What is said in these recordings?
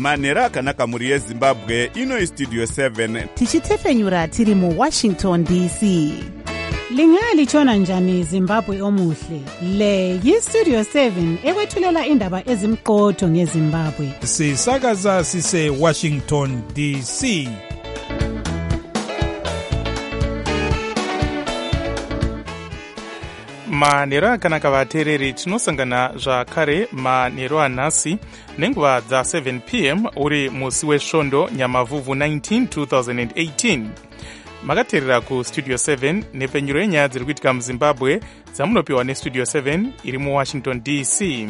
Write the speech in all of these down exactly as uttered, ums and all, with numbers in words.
manhero akanaka mhuri yezimbabwe. Ino Studio seven tichitefenyura tiri mu Washington D C. Lingalitshona njani Zimbabwe omuhle? Le yi-Studio seven ekwethulela indaba ezimqotho ngeZimbabwe. Sisakaza sise Washington D C. manhero akanaka vateereri, tinosangana zvakare manhero anhasi nenguva dza seven p m uri musi wesvondo nyamavhuvhu nineteen twenty eighteen. Makateerera ku Studio seven nepfenyuro yenyaya dziri kuitika muZimbabwe dzamunopiwa neStudio seven iri muWashington D C.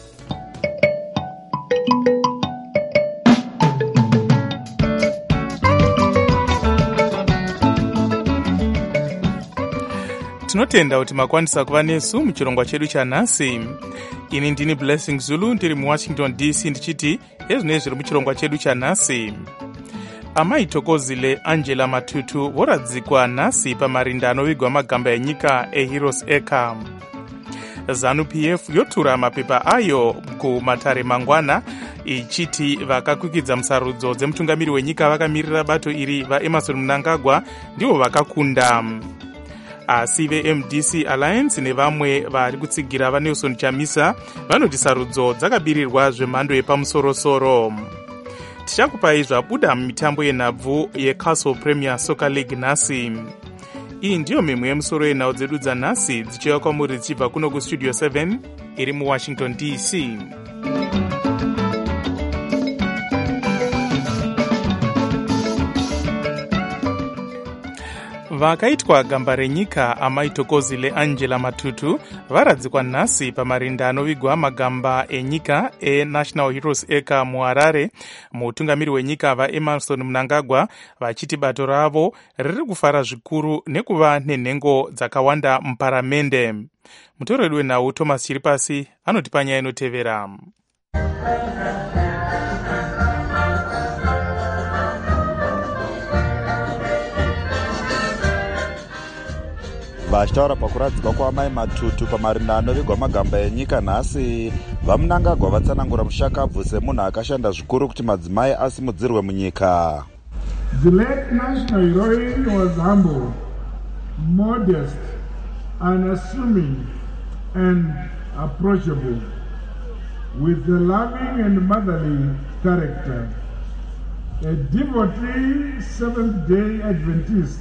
Tinotenda kuti makwanisa kuva nesu muchirongwa chedu chanhasi. Ini ndini Blessing Zulu ndiri muWashington D C ndichiti ezvinezvi zviri muchirongwa chedu chanhasi. Amai Thokozile Angela Matutu voradzikwa nhasi pamarinda anovigwa magamba enyika eHeroes Acre. ZANU P F yotura mapepa ayo kumatare mangwana ichiti vakakwikidza musarudzo dzemutungamiri wenyika vakamirira bato iri vaEmmerson Mnangagwa ndivo vakakunda. Asi veM D C Alliance nevamwe vari kutsigira vaNelson Chamisa vanoti sarudzo dzakabirirwa zvemhando yepamusorosoro. Tichakupai zvabuda mumitambo yenhabvu yeCastle Premier Soccer League nhasi. Iyi ndiyo mimwe yemusoro yenhau dzedu dzanhasi dzichiuya kwamuri dzichibva kuno kuStudio seven iri muWashington D C. Vakaitwa gamba renyika Amai Thokozile Angela Matutu varadzikwa nhasi pamarinda anovigwa magamba enyika eNational Heroes Acre muHarare. Mutungamiri wenyika vaEmmerson Mnangagwa vachiti bato ravo riri kufara zvikuru nekuva nenhengo dzakawanda muparamende. Mutoreri wenhau Thomas Chiripasi anoti panyaya inotevera. Vachitaura pakuradzikwa kwaamai Matutu pamarinda anovigwa magamba enyika nhasi, vaMnangagwa vatsanangura mushakabvu semunhu akashanda zvikuru kuti madzimai asimudzirwe munyika. The late national heroine was humble, modest, unassuming and approachable, with a loving and motherly character. A devotee Seventh-day Adventist,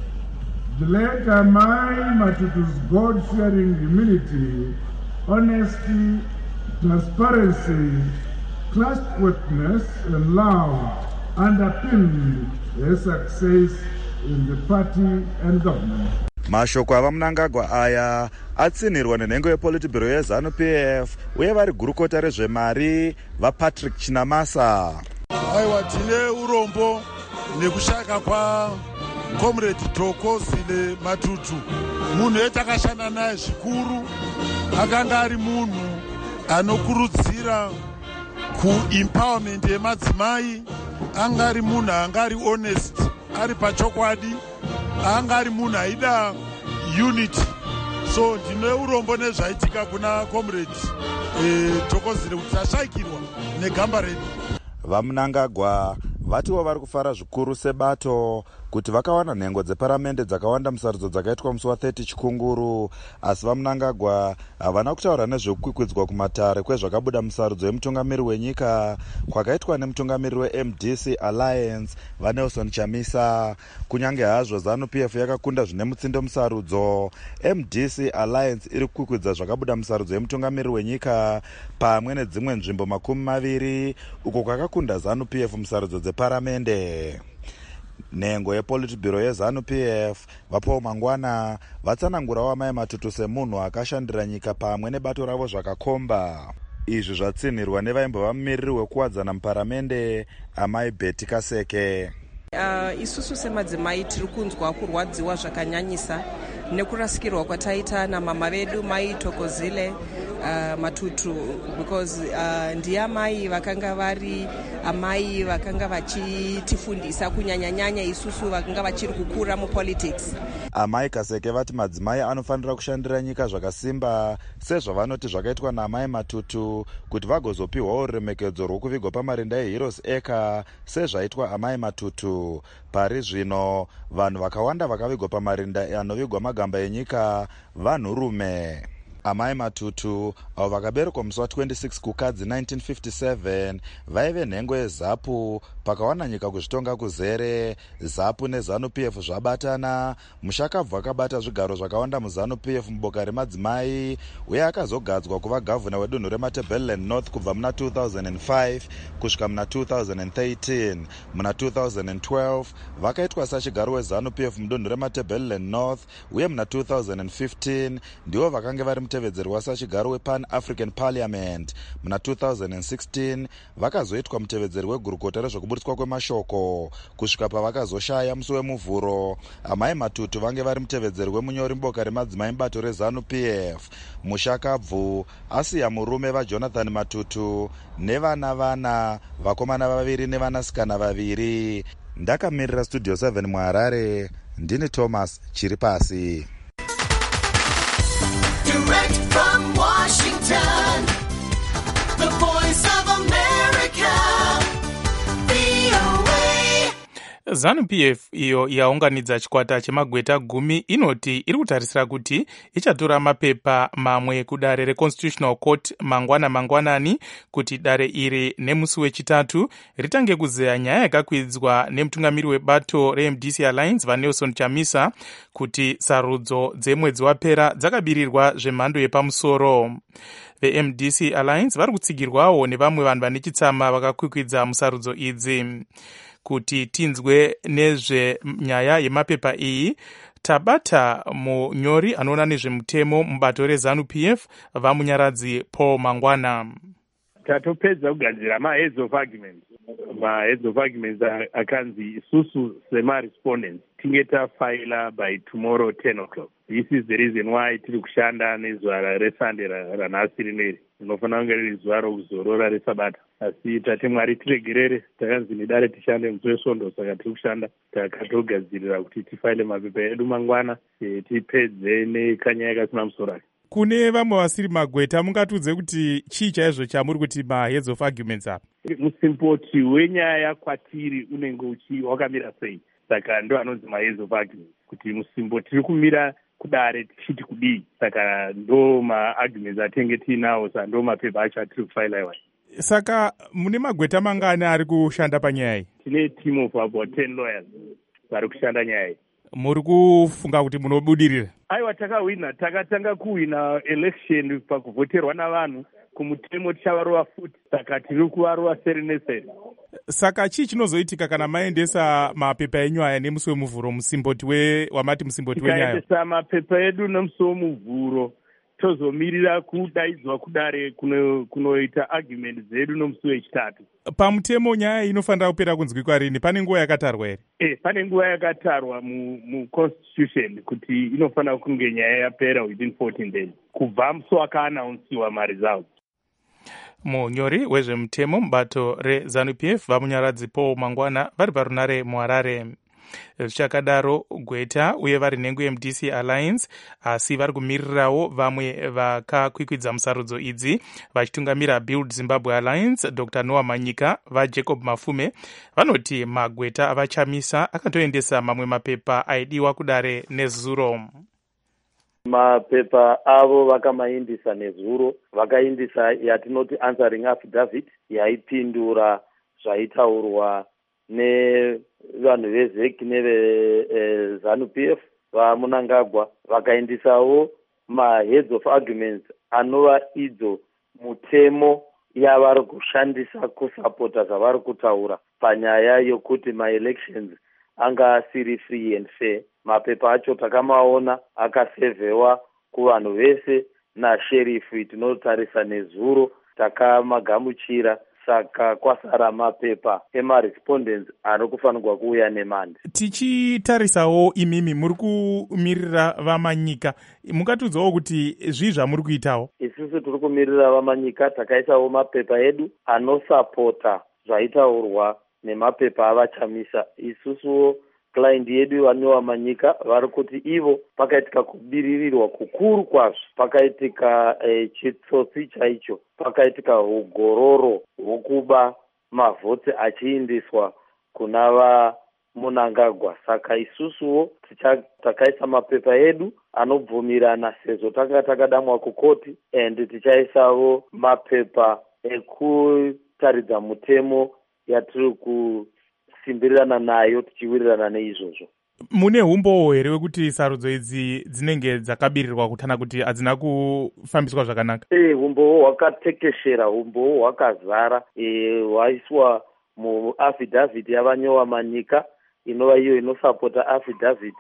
the late Amai Matutu's God-fearing humility, honesty, transparency, trustworthiness, and love underpinned her success in the party and government. Mashoko avaMnangagwa aya atsinirwa nenhengo yepolitibhiro yeZANU P F uye vari gurukota rezvemari vaPatrick Chinamasa. Aiwa, tine urombo nekushaka kwa Comrade Thokozile Matutu, munhu etakashanda naye zvikuru. Akanga ari munhu anokurudzira kuempowerment yemadzimai, anga ari munhu anga ari honest, ari pachokwadi, anga ari munhu aida unity. So ndine urombo nezvaitika kuna Comrade eh, Thokozile kuti tashaikirwa negamba redu. VaMnangagwa vatiwo vari kufara zvikuru sebato kuti vakawana nhengo dzeparamende dzakawanda musarudzo dzakaitwa musi wa-thirty Chikunguru, asi vaMnangagwa havana kutaura nezvekukwikwidza kumatare kwezvakabuda musarudzo yemutungamiri wenyika kwakaitwa nemutungamiri weM D C Alliance vaNelson Chamisa. Kunyange hazvo ZANU P F yakakunda zvine mutsindo musarudzo, M D C Alliance iri kukwikwidza zvakabuda musarudzo yemutungamiri wenyika pamwe nedzimwe nzvimbo makumi maviri uko kwakakunda ZANU P F musarudzo dzeparamende. Nhengo yepolitibhiro yeZANU P F vaPaul Mangwana vatsanangurawo Amai Matutu semunhu akashandira nyika pamwe nebato ravo zvakakomba. Izvi zvatsinirwa nevaimbova mumiriri wekuwadzana muparamende Amai Betty Kaseke. Uh, isusu semadzimai tiri kunzwa kurwadziwa zvakanyanyisa nekurasikirwa kwataita namama vedu Mai Thokozile uh, Matutu because uh, ndiamai vakanga vari amai vakanga vachitifundisa kunyanyanyanya isusu vakanga vachiri kukura mupolitics. Amai Kaseke vati madzimai anofanira kushandira nyika zvakasimba sezvavanoti zvakaitwa naamai Matutu kuti vagozopiwawo ruremekedzo rwokuvigwa pamarinda eHeroes Acre sezvaitwa amai Matutu. Pari zvino vanhu vakawanda vakavigwa pamarinda anovigwa magamba enyika vanhurume. Amai Matutu avo vakaberekwa musi wa26 kukadzi nineteen fifty-seven vaive nhengo yeZAPU pakawana nyika kuzvitonga kuzere. ZAPU neZANU-P F zvabatana. Mushakabvu akabata zvigaro zvakawanda muZANU-P F muboka remadzimai uye akazogadzwa kuva gavhuna wedunhu reMatabeleland North kubva muna two thousand five kusvika muna two thousand thirteen. Muna two thousand twelve vakaitwa sachigaro weZANU-P F mudunhu reMatabeleland North uye muna two thousand fifteen ndivo vakanga vari mutevedzeri wasachigaro wePan African Parliament. Muna two thousand sixteen vakazoitwa mutevedzeri wegurukota rezvokuburitswa kwemashoko kusvika pavakazoshaya musi wemuvhuro. Amai Matutu vange vari mutevedzeri wemunyori muboka remadzimai mubato reZANU-P F. Mushakabvu asiya murume vaJonathan Matutu nevana vana, vakomana vaviri nevanasikana vaviri. Ndakamirira Studio seven muHarare, ndini Thomas Chiripasi. Direct from Washington, the voice of America, V O A. ZANU-P F iyo yaunganidza chikwata chemagweta gumi inoti iri kutarisira kuti ichatora mapepa mamwe kudare reConstitutional Court mangwana mangwanani kuti dare iri nemusi wechitatu ritange kuzeya nyaya yakakwidzwa nemutungamiri webato reM D C Alliance vaNelson Chamisa kuti sarudzo dzemwedzi wapera dzakabirirwa zvemhando yepamusoro. VeM D C Alliance vari kutsigirwawo nevamwe vanhu vane chitsama vakakwikwidza musarudzo idzi. Kuti tinzwe nezvenyaya yemapepa iyi tabata munyori anoona nezvemutemo mubato reZANU-P F vamunyaradzi Paul Mangwana. Tatopedza kugadzira ma-heads of arguments. Ma-heads of arguments akanzi isusu sema-respondents tinge tafaila by tomorrow ten o'clock. This is the reason why tiri kushanda nezuva reSunday ranhasi rineri. Rinofanira kunge riri zuva rokuzorora reSabata. Asi tate Mwari tiregerere, takanzi nidare tishande musi weSvondo, saka tiri kushanda takatogadzirira kuti tifaile mapepa edu mangwana e, tipedze nekanyaya kasina musoro ake. Kune vamwe vasiri magweta mungatudze kuti chii chaizvo chamuri kuti ma-heads of arguments apa? Musimpoti wenyaya kwatiri unenge uchi wakamira sei? Saka ndo anonzi ma-heads of arguments. Kuti musimboti tiri kumira kudare tichiti kudii, saka ndo ma-arguments atenge tiinawo, saka ndo mapepa acho atiri kufaila iwayo. Saka mune magweta mangani ari kushanda panyaya iyi? Tine team of about ten lawyers vari kushanda nyaya iyi. Muri kufunga kuti munobudirira? Aiwa, takahwina, takatanga kuhwina election pakuvhoterwa navanhu, kumutemo tichavarova futi, saka tiri kuvarova seri neseri. Saka chii chinozoitika kana maendesa mapepa enyu aya nemusi wemuvhuro musimboti we wamati musimboti wenyaya? Tikaendesa mapepa edu nemusi wemuvhuro tozomirira kudaidzwa kudare kunoita kuno argument dzedu nomusi wechitatu. Pamutemo nyaya inofanira kupera kunzwikwa rini? Pane nguva yakatarwa here? Eh, pane nguva yakatarwa mu, mu constitution kuti inofanira kunge nyaya yapera within fourteen days kubva musi wakaanaunsiwa maresults. Munyori wezvemutemo mubato reZANU-P F vamunyaradzi Paul Mangwana vari parunare muHarare. Zvichakadaro gweta uye vari nhengo yeM D C Alliance asi vari kumirirawo vamwe vakakwikwidza musarudzo idzi vachitungamira Build Zimbabwe Alliance Doctor Noah Manyika vaJacob Mafume vanoti magweta avachamisa akatoendesa mamwe mapepa aidiwa kudare nezuro. Mapepa avo vakamaindisa nezuro, vakaindisa yatinoti answering affidavit yaipindura zvaitaurwa nevanhu veZEC neveZANU-P F vaMunangagwa, vakaindisawo ma-heads of arguments anova idzo mutemo yavari kushandisa kusapota zvavari kutaura panyaya yokuti ma-elections anga asiri free and fair. Mapepa acho takamaona akasevhewa kuvanhu vese nasherifu tinotarisa nezuro takamagamuchira, saka kwasara mapepa ema-respondents ari kufanirwa kuuya nemandi. Tichitarisawo imimi muri kumirira vamanyika, mukatudzawo kuti zvii zvamuri kuitawo? Isusu isusu tiri kumirira vamanyika takaisawo mapepa edu anosapota zvaitaurwa nemapepa avachamisa. Isusuwo client yedu vanova manyika vari kuti ivo pakaitika kubiririrwa kukuru kwazvo, pakaitika eh, chitsotsi chaicho, pakaitika ugororo hwokuba mavhotsi achiindiswa kuna vaMunangagwa. Saka isusuwo takaisa mapepa edu anobvumirana sezvo tanga takadamwa kukoti, and tichaisawo mapepa ekutaridza mutemo yatiri kusimbirirana nayo tichiwirirana neizvozvo. Mune umbowo here wekuti sarudzo idzi dzinenge dzakabirirwa kutana kuti hadzina kufambiswa zvakanaka? Eh, umbowo hwakatekeshera, umbowo hwakazara, eh, hwaiswa muaffidavit yavanyowa manyika inova iyo inosapota affidavit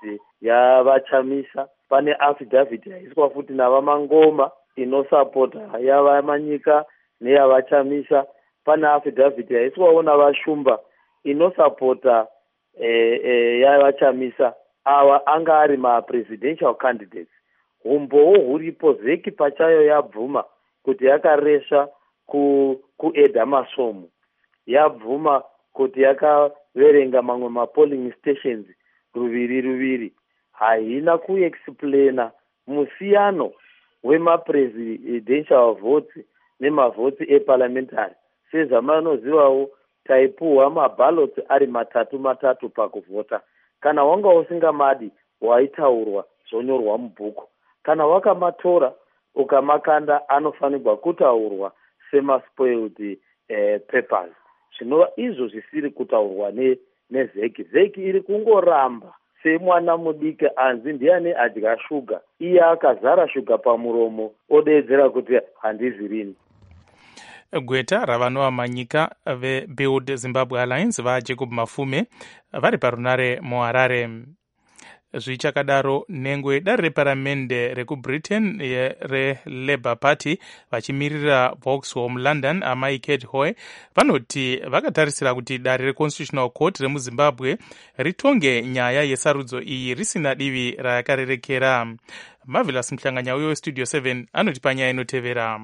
yavachamisa. Pane affidavit yaiswa futi navamangoma inosapota yavamanyika neyavachamisa. Pane affidavit yaiswawo navashumba inosapota eh, eh, yavachamisa. Ava anga ari ma-presidential candidates. Umbowo huripo, vheki pachayo yabvuma kuti yakaresha ku, kuedha masomo, yabvuma kuti yakaverenga mamwe mapolling stations ruviri ruviri. Haina kuexplaina musiyano wema-presidential votes nemavhotsi eparliamentary. Sezamanozivawo taipuhwa maballots ari matatu matatu pakuvhota. Kana wanga usingamadi waitaurwa zvonyorwa mubhuku. Kana wakamatora ukamakanda anofanirwa kutaurwa sema-spoiled eh, papers. Zvinova izvo zvisiri kutaurwa ne, nevheki. Vheki iri kungoramba semwana mudiki anzi ndiani adya shuga. Iye akazara shuga pamuromo odedzera kuti handizi rini. Gweta ravanova manyika veBuild Zimbabwe Alliance vaJacob Mafume vari parunare muHarare. Zvichakadaro, nhengo yedare reparamende rekubritain reLabour Party vachimirira Vauxhall London amai Kate Hoy vanoti vakatarisira kuti dare reConstitutional Court remuZimbabwe ritonge nyaya yesarudzo iyi risina divi rayakarerekera. Marvelous Mhlanganya weStudio seven anoti panyaya inotevera.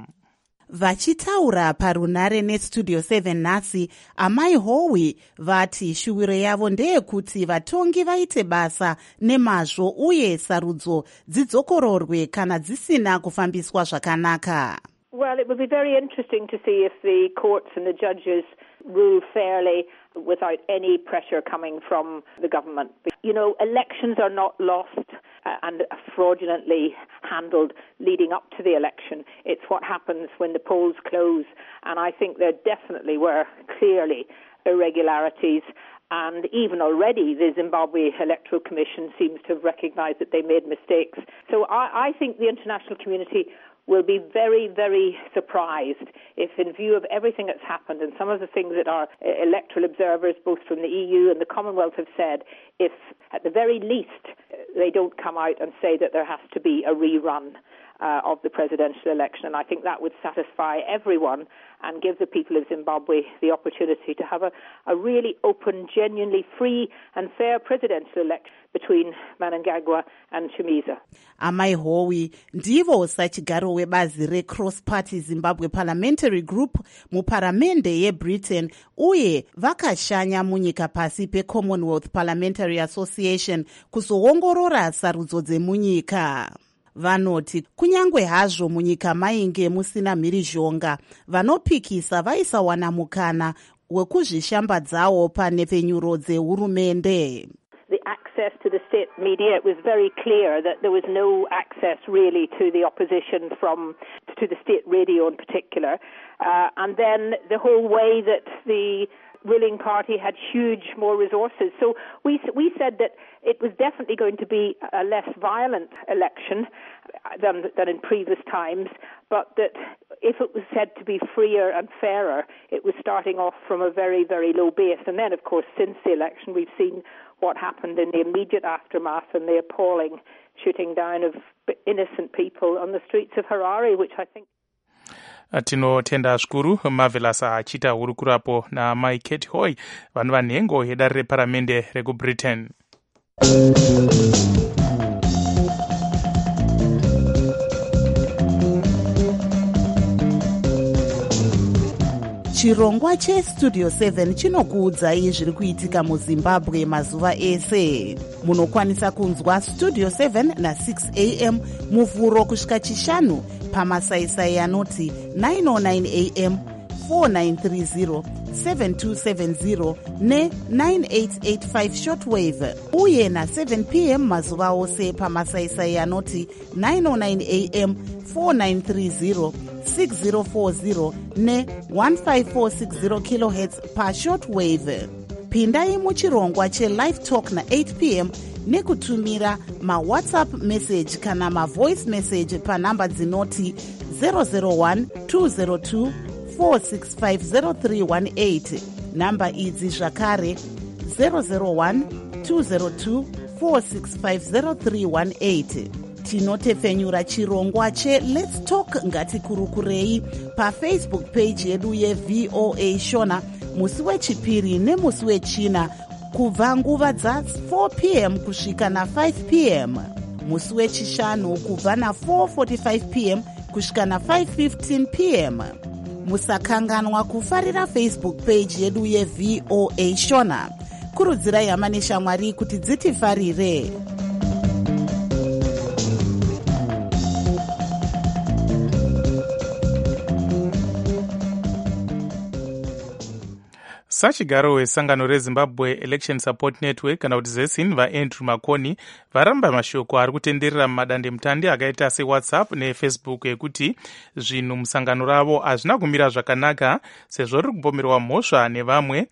Vachitaura parunare neStudio seven nhasi, amai Howe vati shuwiro yavo ndeyekuti vatongi vaite basa nemazvo uye sarudzo dzidzokororwe kana dzisina kufambiswa zvakanaka. Well, it would be very interesting to see if the courts and the judges rule fairly without any pressure coming from the government. You know, elections are not lost uh, and fraudulently handled leading up to the election. It's what happens when the polls close. And I think there definitely were clearly irregularities. And even already the Zimbabwe Electoral Commission seems to have recognized that they made mistakes. So I, I think the international community will be very, very surprised if, in view of everything that's happened and some of the things that our electoral observers, both from the E U and the Commonwealth, have said, if at the very least they don't come out and say that there has to be a rerun uh, of the presidential election. And I think that would satisfy everyone and give the people of Zimbabwe the opportunity to have a, a really open, genuinely free and fair presidential election between Mnangagwa and Chimuza. Amai Howe ndivo sachigaro webazi reCross Party Zimbabwe Parliamentary Group muparamende yeBritain uye vakashanya munyika pasi peCommonwealth Parliamentary Association kuzoongorora sarudzo dzemunyika. Vanoti kunyangwe hazvo munyika mainge musina mhirizhonga, vanopikisa vaisawana mukana wekuzvishambadzawo panepfenyuro dzehurumende. The access to the state media, it was very clear that there was no access really to the opposition from, to the state radio in particular. Uh, and then the whole way that the ruling party had huge more resources. So we we said that it was definitely going to be a less violent election than than in previous times, but that if it was said to be freer and fairer, it was starting off from a very, very low base. And then, of course, since the election, we've seen what happened in the immediate aftermath and the appalling shooting down of innocent people on the streets of Harare, which I think tinotenda zvikuru Marvelous achita hurukurapo naamai Kate Hoy vanhu vanhengo yedare reparamende rekuBritain. chirongwa chestudio seven chinokuudzai zviri kuitika muzimbabwe mazuva ese. Munokwanisa kunzwa studio seven na six a m muvhuro kusvika chishanu pamasaisai anoti nine oh nine a m, four nine three zero, seven two seven zero ne nine eight eight five shortwave, uye na seven p m mazuva ose pamasaisai anoti nine oh nine a m, four nine three zero, six zero four zero ne one five four six zero kilohertz pa shortwave. Pindai muchirongwa che-live talk na eight p m nekutumira ma-whatsapp message kana ma-voice message panhamba dzinoti zero zero one two zero two four six five zero three one eight. Namba idzi zvakare zero zero one two zero two four six five zero three one eight. Tinotefenyura chirongwa che Let's Talk Ngatikurukurei pafacebook page yedu ye-V O A Shona musi wechipiri nemusi wechina kubva nguva dza-four p m kusvika na-five p m, musi wechishanu kubva na-four forty-five p m kusvika na-five fifteen p m. Musakanganwa kufarira Facebook page yedu ye-V O A Shona. Kurudzirai hama neshamwari kuti dzitifarire. Sachigaro wesangano reZimbabwe Election Support Network kana kuti ZESIN vaAndrew Makoni varamba mashoko ari kutenderera mumadandemutande akaita seWhatsApp neFacebook ekuti zvinhu musangano ravo hazvina kumira zvakanaka sezvo riri kupomerwa mhosva nevamwe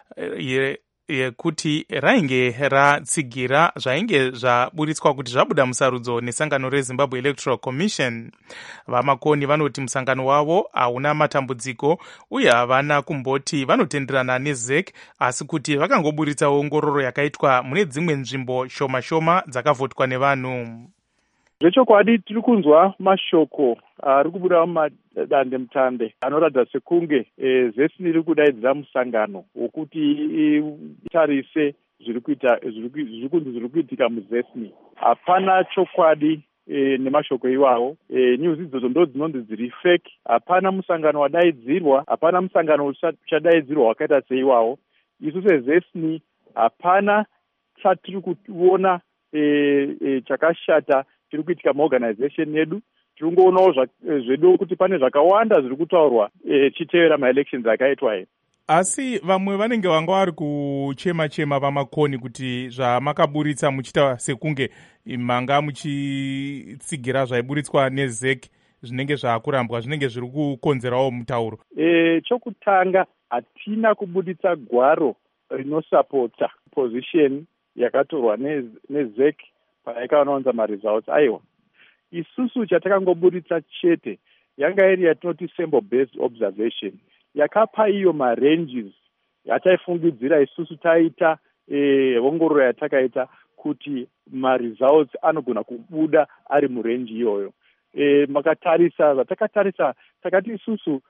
yekuti rainge ratsigira zvainge zvaburitswa kuti zvabuda musarudzo nesangano reZimbabwe Electoral Commission. Vamakoni vanoti musangano wavo hauna matambudziko uye havana kumboti vanotenderana neZ E C, asi kuti vakangoburitsa ongororo yakaitwa mune dzimwe nzvimbo shoma shoma dzakavhotwa nevanhu. Zvechokwadi tiri kunzwa mashoko ari kubuda mumadandemutande anoratidza sekunge ZESIN iri kudaidzira musangano wokuti itarise zviri kuita zviri kunzi zviri kuitika muZESIN. Hapana chokwadi nemashoko iwawo. News idzodzo ndo dzinonzi dziri fake. Hapana musangano wadaidzirwa, hapana musangano uchadaidzirwa wakaita seiwawo. Isu seZESIN hapana chatiri kuona chakashata tiri kuitika maorganization yedu. Tiri kungoonawo zvedu kuti pane zvakawanda zviri kutaurwa chitevera maelections akaitwa here. Asi vamwe vanenge vanga vari kuchema chema vamakoni kuti zvamakaburitsa muchita sekunge manga muchitsigira zvaiburitswa neZ E C zvinenge zvakurambwa zvinenge zviri kukonzerawo mutauro. E, chokutanga hatina kubuditsa gwaro rinosapota position yakatorwa neZ E C paikaonanza maresults. Aiwa, isusu chatakangoburitsa chete yanga iri yatinoti sample based observation yakapa iyo maranges yataifungidzira isusu taita ongororo yatakaita kuti maresults anogona kubuda ari murenji iyoyo. E, makatarisa zvatakatarisa takati isusu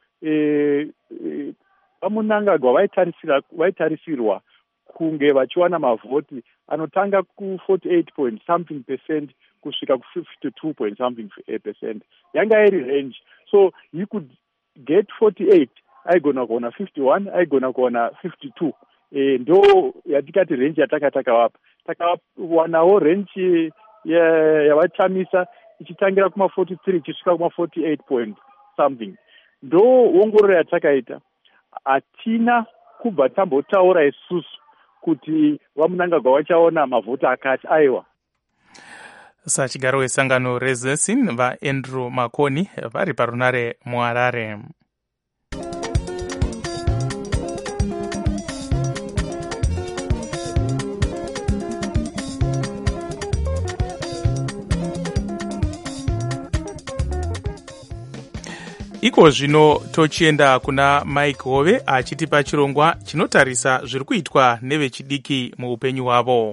vamunangagwa vaitarisira vaitarisirwa kunge vachiwana mavhoti anotanga ku forty-eight point something percent kusvika ku fifty-two point something percent. Yanga iri range, so you could get forty-eight, aigona kuona fifty-one, aigona kuona fifty-two. E, ndo yatikati range yatakataka wapa takawanawo range yavachamisa ichitangira kuma forty-three ichisvika kuma forty-eight point something. Ndo ongororo yatakaita. Hatina kubva tambotaura isusu kuti vamunangagwa vachaona mavhoti akati. Aiwa, sachigaro wesangano reZESIN vaAndrew Makoni vari parunare muHarare. Iko zvino tochienda kuna Mike Hove achitipa chirongwa chinotarisa zviri kuitwa nevechidiki muupenyu hwavo.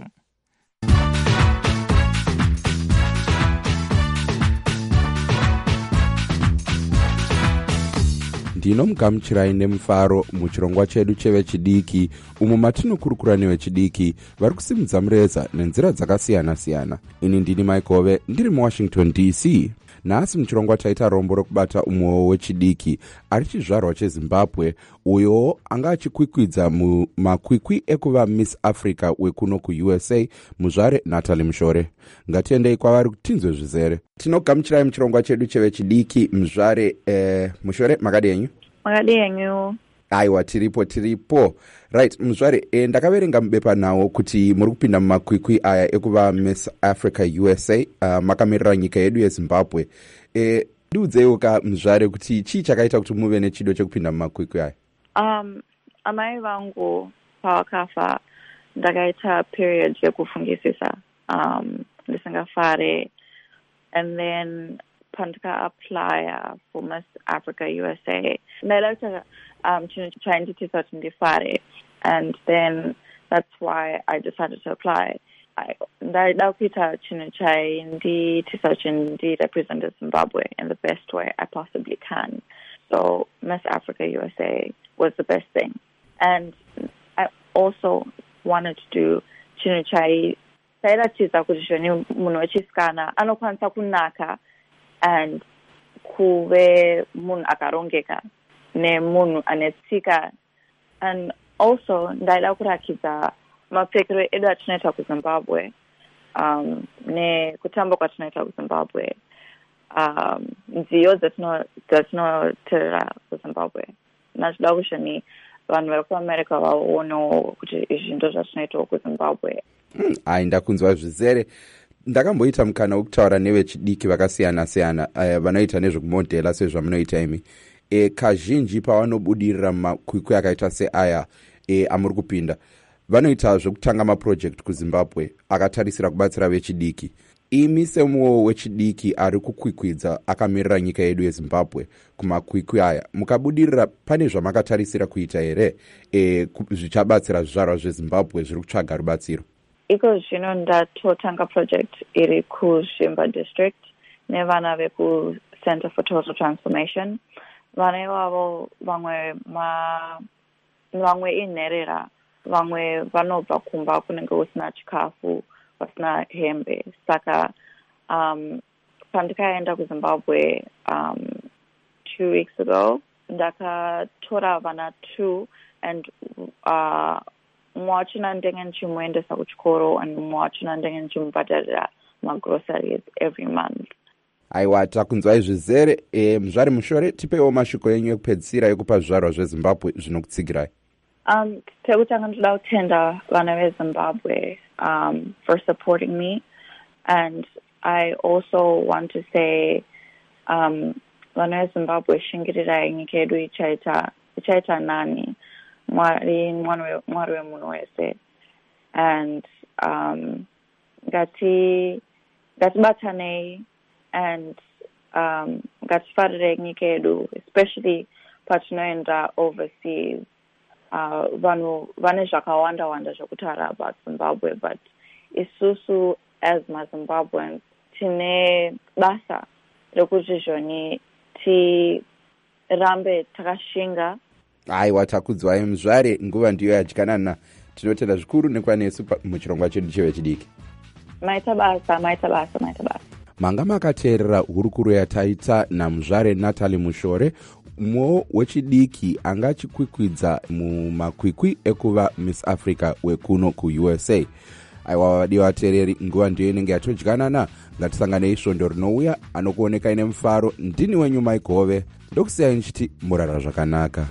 ndinomugamuchirai nemufaro muchirongwa chedu chevechidiki umo matinokurukura nevechidiki vari kusimudza mureza nenzira dzakasiyana-siyana. Ini ndini Mike Hove ndiri muWashington D C. nhasi muchirongwa taita rombo rokubata umwewo wechidiki ari chizvarwa chezimbabwe uyo anga achikwikwidza mumakwikwi ekuva Miss Africa wekuno kuUS A, muzvare Natalie Mushore. Ngatiendei kwavari kuti tinzwe zvizere. Tinogamuchirai muchirongwa chedu chevechidiki muzvare. eh, Mushore, makadi yenyu? Makadi yenyu. Aiwa, tiripo tiripo. Right, muzvare, e, ndakaverenga mubepa nawo kuti muri kupinda mumakwikwi aya ekuva Miss Africa U S A, uh, makamirira nyika yedu yeZimbabwe. E, ndiudzeiwo ka muzvare kuti chii chakaita kuti muve nechido chekupinda mumakwikwi aya? Um, amai vangu pavakafa ndakaita period yekufungisisa um, ndisingafare, and then pandika apply for Miss Africa U S A. Ndaida kuti um, chinhu chainditisa kuti ndifare, and then that's why I decided to apply. Ndaida kuita chinhu chainditisa kuti ndirepresent Zimbabwe in the best way I possibly can. So Miss Africa U S A was the best thing. And I also wanted to do chinhu chai chairatidza kuti zvoni munhu wechisikana anokwanisa kunaka and kuve munhu akarongeka nemunhu ane tsika. And also ndaida kurakidza mapfekero edu atinoita kuZimbabwe, um, nekutamba kwatinoita kuZimbabwe, um, nziyo dzatinoteerera kuZimbabwe. Nachida kushoni vanhu vari kuamerica vaonewo kuti izvi ndo zvatinoitawo kuZimbabwe. Hmm, ai ndakunzwa zvizere. Ndakamboita mukana wekutaura nevechidiki vakasiyana siyana uh, vanoita nezvekumodhela sezvamunoita imi. E, kazhinji pavanobudirira mumakwikwi akaita seaya e, amuri kupinda, vanoita zvekutanga maproject kuZimbabwe akatarisira kubatsira vechidiki. Imi semumwe wechidiki ari kukwikwidza akamirira nyika yedu yeZimbabwe kumakwikwi aya, mukabudirira pane zvamakatarisira kuita here e, zvichabatsira zvizvarwa zveZimbabwe zviri kutsvaga rubatsiro? Iko zvino ndatotanga project iri kuZvimba district nevana veku Center for Total Transformation. Vana ivavo vamwe ma vamwe inherera, vamwe vanobva kumba kunenge kusina chikafu, vasina hembe. Saka um, pandikaenda kuZimbabwe um, two weeks ago, ndakatora vana two, and uh, mumwe wachona ndenge ndichimuendesa kuchikoro and mumwe wachona ndenge ndichimubhadharira magroceries every month. Aiwa, takunzwai zvizere. E, muzvare Mushore, tipeiwo mashoko enyu ekupedzisira ekupa zvizvarwa zveZimbabwe zvinokutsigirai. Um, tekutanga ndoda kutenda vana veZimbabwe um, for supporting me, and I also want to say um, vana veZimbabwe shingirirai, nyika yedu ichaita ichaita nani, mwari mwari wemunhu wese, and um, ngati ngatibatanei and um, ngatifarire nyika yedu, especially patinoenda overseas. Uh, vanhu vane zvakawanda wanda zvekutaura about Zimbabwe, but isusu as maZimbabweans tine basa rekuti zvoni tirambe takashinga. Aiwa, takudzwai muzvare, nguva ndiyo yadyanana. Tinotenda zvikuru nekuva nesu muchirongwa chedu chevechidiki. Maita basa, maita basa, maita basa. Manga makateerera hurukuro yataita namuzvare Natalie Mushore, umwewo wechidiki anga achikwikwidza mumakwikwi ekuva Miss Africa wekuno kuUS A. Aiwa, vadiwa vateereri, nguva ndiyo inenge yatodyanana. Ngatisanganei svondo rinouya, anokuoneka ine mufaro. Ndini wenyu Mike Hove, ndokusiyai nichiti murara zvakanaka.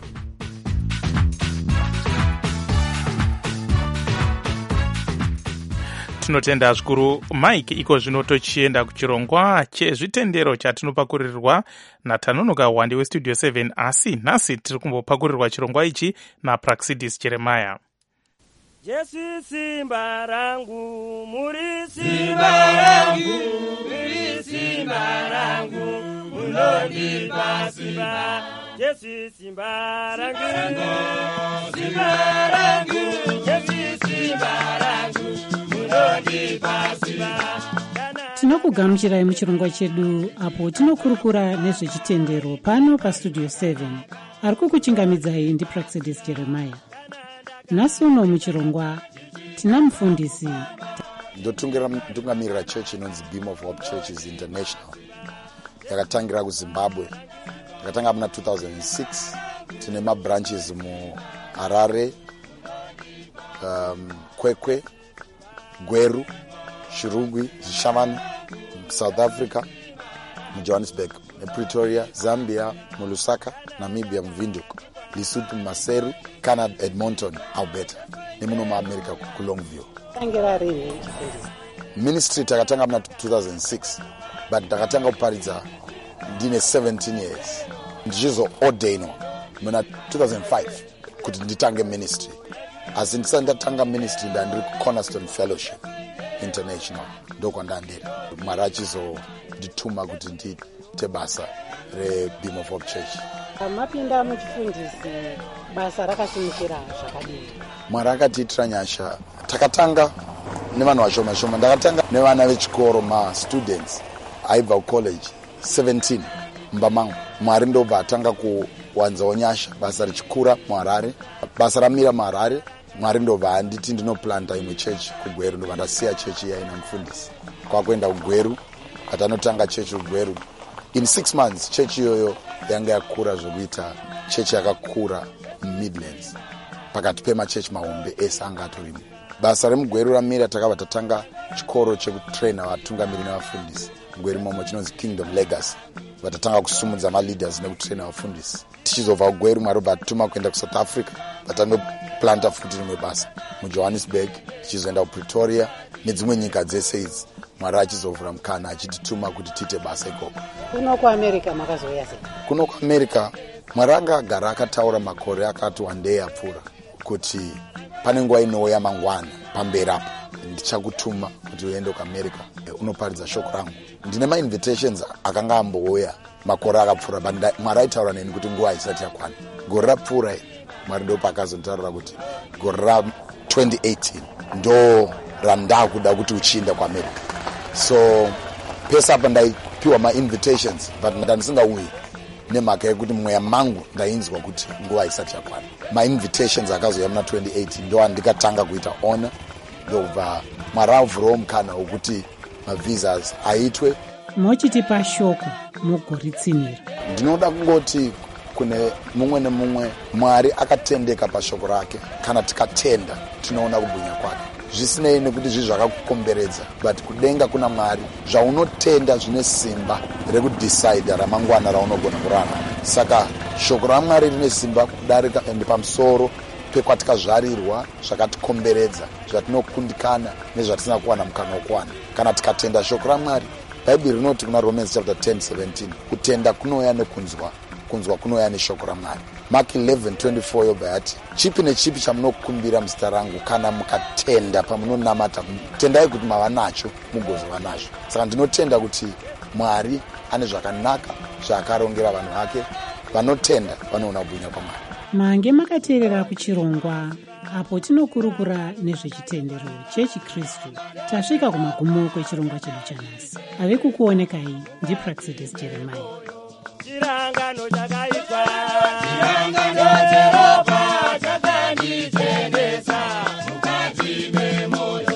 Tinotenda zvikuru Mike. Iko zvino tochienda kuchirongwa chezvitendero chatinopakurirwa naTanonoka Wande weStudio seven, asi nhasi tiri kumbopakurirwa chirongwa ichi naPraxidis Jeremiah. Jesu simba rangu, muri simba rangu, muri simba rangu, munondipa simba. Jesu simba rangu, simba rangu, Jesu simba rangu, munondipa simba. Tinokugamuchirai muchirongwa chedu apo tinokurukura nezvechitendero pano paStudio seven. Ari kukuchingamidzai ndiPraxidis Jeremiah. Nhasi uno muchirongwa tina mufundisi ndotungamirira chechi inonzi Beam of Hope Churches International. yakatangira kuzimbabwe yakatanga muna two thousand six. Tine mabranches muharare, um, kwekwe, gweru, shirugwi, zishamani, south africa, mujohannesburg, nepretoria, zambia, mulusaka, namibia, muvinduk, lesotho, maseru, canada, edmonton, alberta, nemuno muamerica kulongview. Ministry takatanga muna two thousand six, but takatanga kuparidza ndine seventeen years. Ndichizo ordainwa muna two thousand five kuti nditange ministry. Asi ndisati ndatanga ministry ndandiri Cornerstone Fellowship International ndokwandandiri. Mwari achizondituma kuti ndiite basa reBeam of Hope Church. Mapinda muchifundisi basa rakasimukira zvakadini? Mwari akatiitira nyasha. Takatanga nevanhu vashoma shoma. Ndakatanga nevana vechikoro ma-students aibva kucollege seventeen mbamangu. Mwari ndobva atanga kuwanzawo nyasha. Basa richikura muHarare, basa ramira muHarare. Mwari ndobva anditi ndinoplanta imwe chechi kuGweru. Ndobva ndasiya chechi iya ina mufundisi kwakuenda kuGweru, atanotanga chechi kuGweru. In six months chechi iyoyo yanga yakura zvokuita chechi yakakura muMidlands, pakati pemachechi mahombe ese anga atorimo. Basa remuGweru ramira takabva tatanga chikoro chekutraina vatungamiri nevafundisi. Mugweru momo chinonzi Kingdom Legacy. Vatatanga kusumudza maleaders nekutraina vafundisi. Tichizobva kuGweru Mwari obva atituma kuenda kuSouth Africa, vatanoplanta futi rimwe basa muJohannesburg, tichizoenda kuPretoria nedzimwe nyika dzese idzi. Mwari achizovhura mukana achitituma kuti tiite basa ikoko. Kuno kuAmerica makazoya sei? Kuno kuAmerica Mwari anga agara akataura makore akati one day apfuura kuti pane nguva inouya mangwana pamberi apo ndichakutuma kuti uende kuAmerica unoparidza shoko rangu. Ndine ma-invitations akanga ambouya makore akapfuura, but Mwari aitaura neni kuti nguva isati yakwana. Gore rapfuura Mwari ndopa akazontaurira kuti gore ra-twenty eighteen ndo randakuda kuti uchienda kuAmerica. So pesa apa ndaipiwa ma-invitations but ndandisingauyi nemhaka yekuti mweya mangu ndainzwa kuti nguva isati yakwana. Ma-invitations akazoya muna twenty eighteen ndo andikatanga kuita honor, ndobva Mwari avhurawo mukana wokuti mavisas aitwe. Mochitipa shoko mugoritsinira. Ndinoda kungoti kune mumwe nemumwe Mwari akatendeka pashoko rake. Kana tikatenda tinoona kubwinya kwake. Zvisinei nekuti zvi zvakakukomberedza, but kudenga kuna Mwari zvaunotenda zvine simba rekudecide ramangwana raunogona kurarama. Saka shoko raMwari rine simba kudarika ende pamusoro pekwatikazvarirwa zvakatikomberedza, zvatinokundikana nezvatisina kuwana mukana wokuwana kana tikatenda shoko raMwari. Bhaibheri rinoti kuna Romans chapter ten seventeen, kutenda kunouya nekunzwa, kunzwa kunouya neshoko raMwari. Mark eleven twenty-four yobva yati, chipi nechipi chamunokumbira muzita rangu kana mukatenda pamunonamata, tendai kuti mava nacho mugozova nazvo. Saka ndinotenda kuti Mwari ane zvakanaka zvaakarongera vanhu vake. Vanotenda vanoona kubwinya kwaMwari. Mange makateerera kuchirongwa apo tinokurukura nezvechitendero chechikristu. Tasvika kumagumo kwechirongwa chedu chanhasi. Ave kukuonekai ndiPraxidis Jeremiah. Chirangano chakaitwa, chirangano Jehovha chakanditendesa mukati memoyo.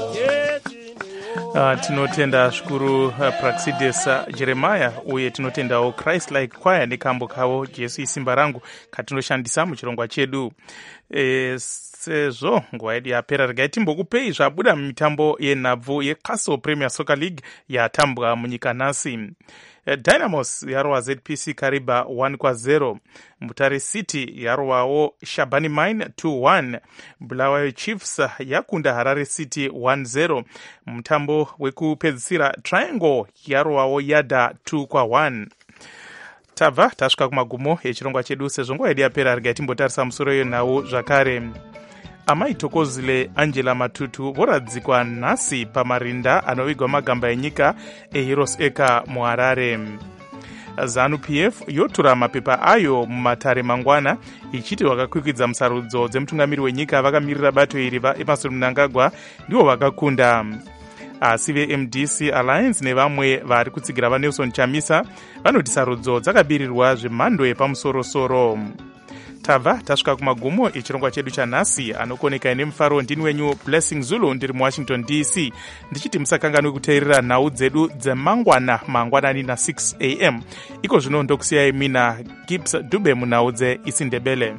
Uh, tinotenda zvikuru uh, Praxidis uh, Jeremiah uye tinotendawo Christ Like Choir nekambo kavo Jesu isimba rangu katinoshandisa muchirongwa chedu. E, sezvo nguva yedu yapera, regai timbokupei zvabuda mumitambo yenhabvu yeCastle Premier Soccer League yatambwa munyika nhasi. Dynamos yarova Z P C Kariba one kwa zero. Mutare City yarovawo Shabani Mine two one. Bulawayo Chiefs yakunda Harare City one zero. Mutambo wekupedzisira Triangle yarovawo Yada two kwa one. Tabva tasvika kumagumo echirongwa chedu. Sezvo nguva yedu yapera, regai timbotarisa musoro yenhau zvakare. Amai Thokozile Angela Matutu voradzikwa nhasi pamarinda anovigwa magamba enyika eHeroes Eka muHarare. ZANU-P F yotura mapepa ayo mumatare mangwana ichiti vakakwikidza musarudzo dzemutungamiri wenyika vakamirira bato iri vaEmmerson Mnangagwa ndivo vakakunda. Asi veM D C Alliance nevamwe vari kutsigira vaNelson Chamisa vanoti sarudzo dzakabirirwa zvemhando yepamusoro-soro. tabva tasvika kumagumo echirongwa chedu chanhasi. Anokoneka ine mufaro ndini wenyu Blessing Zulu ndiri muwashington D C, ndichiti musakanganwe kuteerera nhau dzedu dzemangwana mangwanani na six a m. iko zvino ndokusiyai mina Gibbs Dube munhau dzeIsindebele.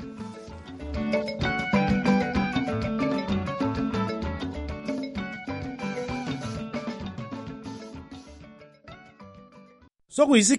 So